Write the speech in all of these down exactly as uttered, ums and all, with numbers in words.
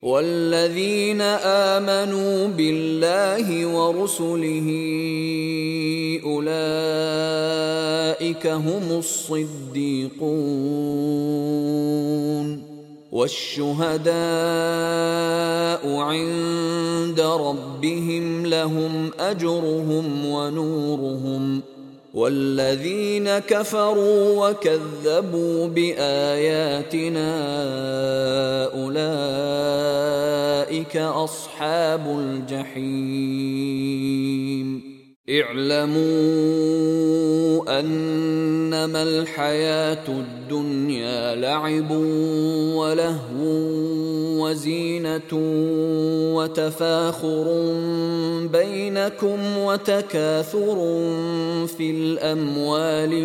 والذين آمنوا بالله ورسله أولئك هم الصديقون والشهداء عند ربهم لهم أجرهم ونورهم والذين كفروا وكذبوا بآياتنا أولئك أصحاب الجحيم اعلموا أنما الحياة الدنيا لعب ولهو وزينة وتفاخر بينكم وتكاثر في الأموال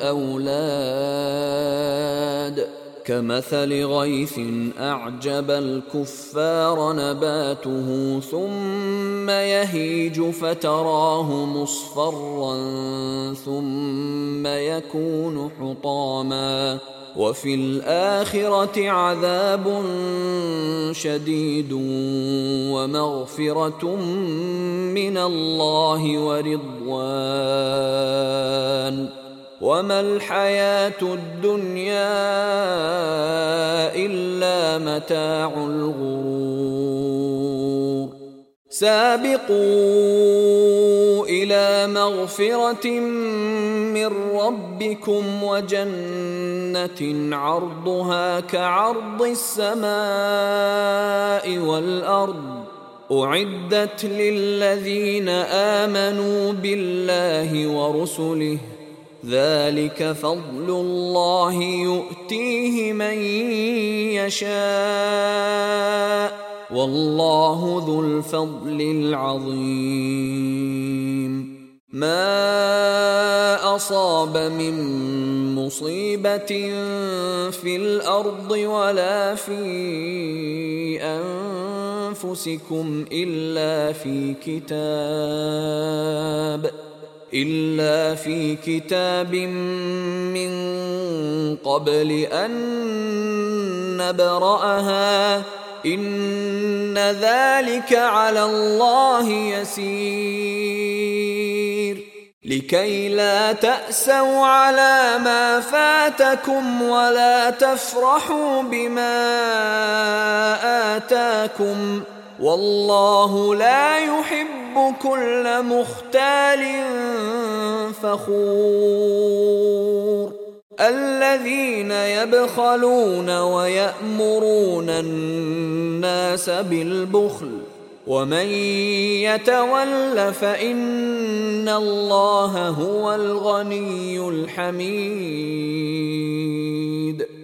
والأولاد كمثل غيث أعجب الكفار نباته ثم يهيج فتراه مصفرا ثم يكون حطاما وفي الآخرة عذاب شديد ومغفرة من الله ورضوان وما الحياة الدنيا إلا متاع الغرور سابقوا إلى مغفرة من ربكم وجنة عرضها كعرض السماء والأرض أعدت للذين آمنوا بالله ورسله ذلك فضل الله يؤتيه من يشاء والله ذو الفضل العظيم ما أصاب من مصيبة في الأرض ولا في أنفسكم إلا في كتاب إلا في كتاب من قبل أن نبرأها إن ذلك على الله يسير لكي لا تأسوا على ما فاتكم ولا تفرحوا بما آتاكم والله لا يحب كل مختال فخور الذين يبخلون ويأمرون الناس بالبخل ومن يتول فإن الله هو الغني الحميد